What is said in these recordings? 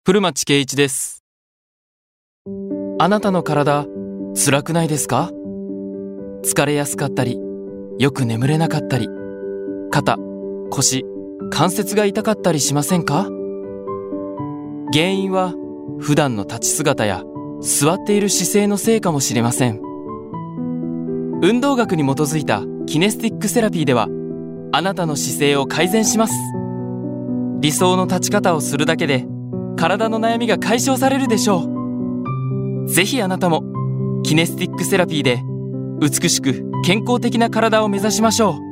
古町圭一です。あなたの体、辛くないですか？疲れやすかったり、よく眠れなかったり、肩、腰、関節が痛かったりしませんか？原因は普段の立ち姿や座っている姿勢のせいかもしれません。運動学に基づいたキネスティックセラピーでは、あなたの姿勢を改善します。理想の立ち方をするだけで体の悩みが解消されるでしょう。ぜひあなたもキネスティックセラピーで美しく健康的な体を目指しましょう。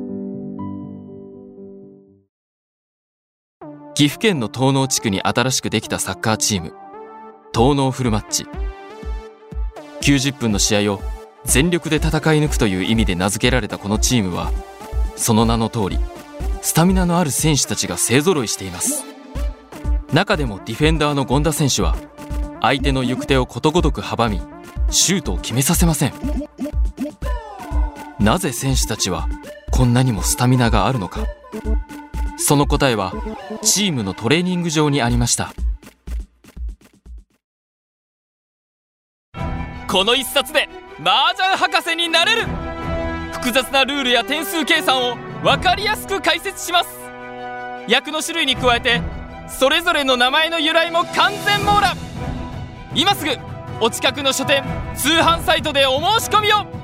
岐阜県の東濃地区に新しくできたサッカーチーム、東濃フルマッチ。90分の試合を全力で戦い抜くという意味で名付けられたこのチームは、その名の通りスタミナのある選手たちが勢ぞろいしています。中でもディフェンダーの権田選手は相手の行く手をことごとく阻み、シュートを決めさせません。なぜ選手たちはこんなにもスタミナがあるのか。その答えはチームのトレーニング場にありました。この一冊で麻雀博士になれる。複雑なルールや点数計算を分かりやすく解説します。役の種類に加えてそれぞれの名前の由来も完全網羅。今すぐお近くの書店、通販サイトでお申し込みを。